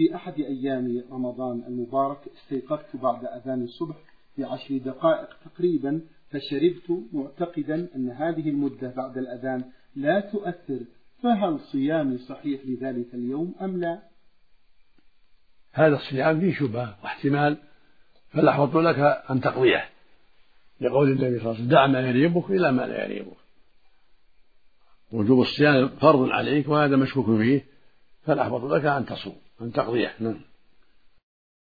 في أحد أيام رمضان المبارك استيقظت بعد أذان الصبح ب10 دقائق تقريبا، فشربت معتقدا أن هذه المدة بعد الأذان لا تؤثر، فهل صيامي صحيح لذلك اليوم أم لا؟ هذا الصيام فيه شبهة واحتمال، فالأحوط لك أن تقضيه، لقول النبي صلى الله عليه وسلم: دع ما يريبك إلى ما لا يريبك. وجوب الصيام فرض عليك وهذا مشكوك فيه، فالأحوط لك أن تصوم، أن تقضيه.